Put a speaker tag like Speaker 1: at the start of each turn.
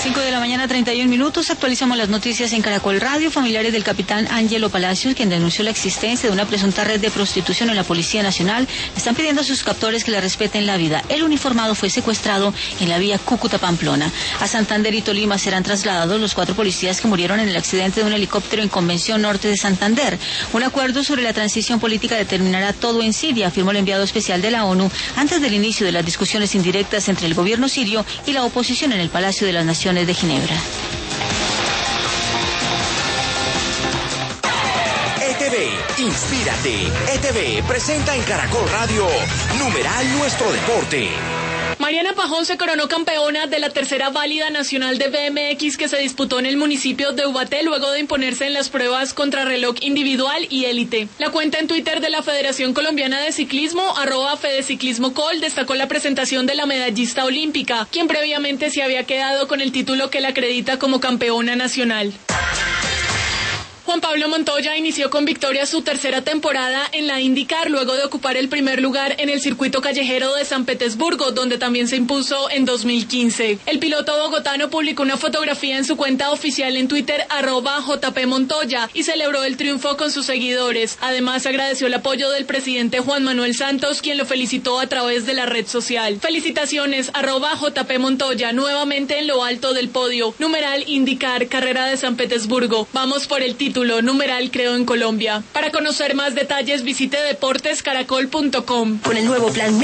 Speaker 1: 5:31 a.m. Actualizamos las noticias en Caracol Radio. Familiares del capitán Ángelo Palacios, quien denunció la existencia de una presunta red de prostitución en la Policía Nacional, están pidiendo a sus captores que le respeten la vida. El uniformado fue secuestrado en la vía Cúcuta-Pamplona. A Santander y Tolima serán trasladados los 4 policías que murieron en el accidente de un helicóptero en Convención Norte de Santander. Un acuerdo sobre la transición política determinará todo en Siria, afirmó el enviado especial de la ONU antes del inicio de las discusiones indirectas entre el gobierno sirio y la oposición en el Palacio de las Naciones de Ginebra.
Speaker 2: ETV, inspírate. ETV presenta en Caracol Radio Numeral Nuestro Deporte.
Speaker 3: Mariana Pajón se coronó campeona de la tercera válida nacional de BMX que se disputó en el municipio de Ubaté luego de imponerse en las pruebas contrarreloj individual y élite. La cuenta en Twitter de la Federación Colombiana de Ciclismo, @FedeCiclismoCol, destacó la presentación de la medallista olímpica, quien previamente se había quedado con el título que la acredita como campeona nacional. Juan Pablo Montoya inició con victoria su tercera temporada en la IndyCar luego de ocupar el primer lugar en el circuito callejero de San Petersburgo, donde también se impuso en 2015. El piloto bogotano publicó una fotografía en su cuenta oficial en Twitter @JPMontoya y celebró el triunfo con sus seguidores. Además agradeció el apoyo del presidente Juan Manuel Santos, quien lo felicitó a través de la red social. Felicitaciones @JPMontoya, nuevamente en lo alto del podio. Numeral IndyCar, carrera de San Petersburgo. Vamos por el título. Numeral creo en Colombia. Para conocer más detalles visite deportescaracol.com.
Speaker 4: Con el nuevo plan